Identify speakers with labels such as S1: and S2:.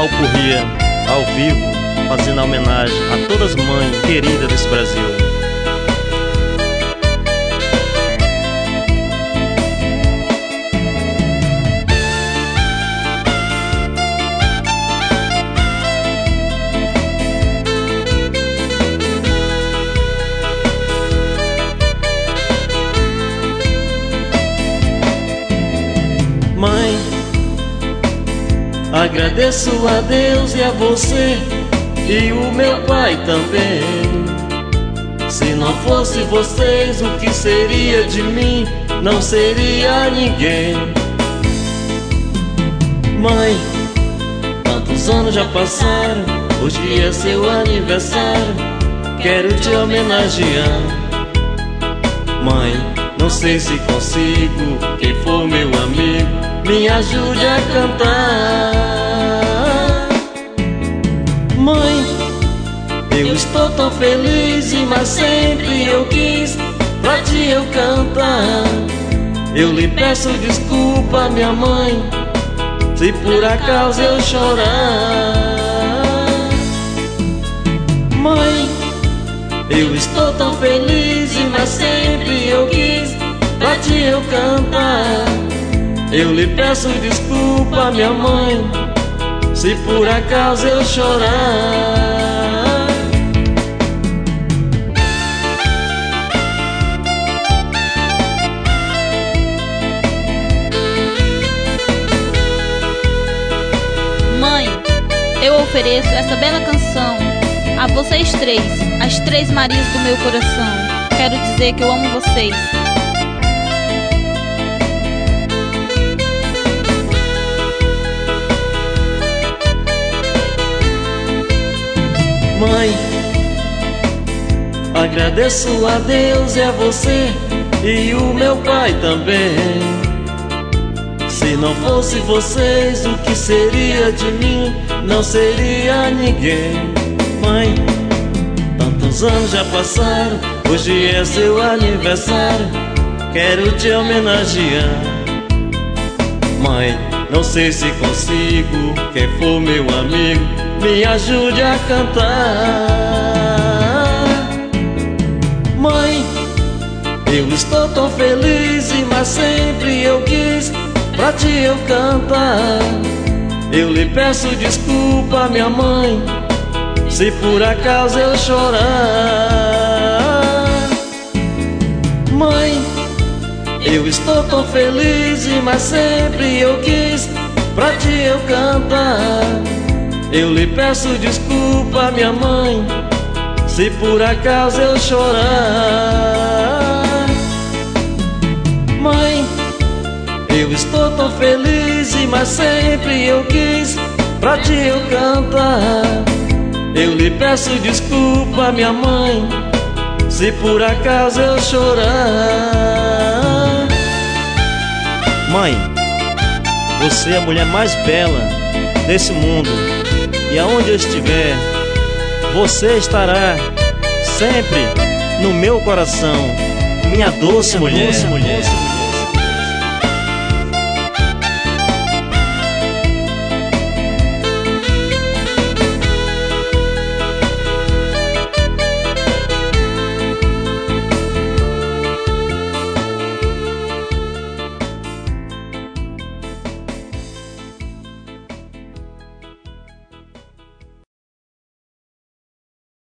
S1: Alcurria, ao vivo, fazendo a homenagem a todas as mães queridas desse Brasil. Mãe, agradeço a Deus e a você e o meu pai também. Se não fosse vocês, o que seria de mim? Não seria ninguém. Mãe, tantos anos já passaram, hoje é seu aniversário, quero te homenagear. Mãe, não sei se consigo, quem for meu amigo, me ajude a cantar. Mãe, eu estou tão feliz, mas sempre eu quis pra ti eu cantar. Eu lhe peço desculpa, minha mãe, se por acaso eu chorar. Mãe, eu estou tão feliz, mas sempre eu quis pra ti eu cantar. Eu lhe peço desculpa, minha mãe, se por acaso eu chorar.
S2: Mãe, eu ofereço essa bela canção a vocês três, as três Marias do meu coração. Quero dizer que eu amo vocês.
S1: Mãe, agradeço a Deus e a você e o meu pai também. Se não fosse vocês, o que seria de mim? Não seria ninguém. Mãe, tantos anos já passaram, hoje é seu aniversário, quero te homenagear. Mãe, não sei se consigo, quem for meu amigo, me ajude a cantar. Mãe, eu estou tão feliz, mas sempre eu quis pra ti eu cantar. Eu lhe peço desculpa, minha mãe, se por acaso eu chorar. Mãe, eu estou tão feliz, mas sempre eu quis pra ti eu cantar. Eu lhe peço desculpa, minha mãe, se por acaso eu chorar. Mãe, eu estou tão feliz, mas sempre eu quis pra ti eu cantar. Eu lhe peço desculpa, minha mãe, se por acaso eu chorar.
S3: Mãe, você é a mulher mais bela desse mundo, e aonde eu estiver, você estará sempre no meu coração, minha doce mulher.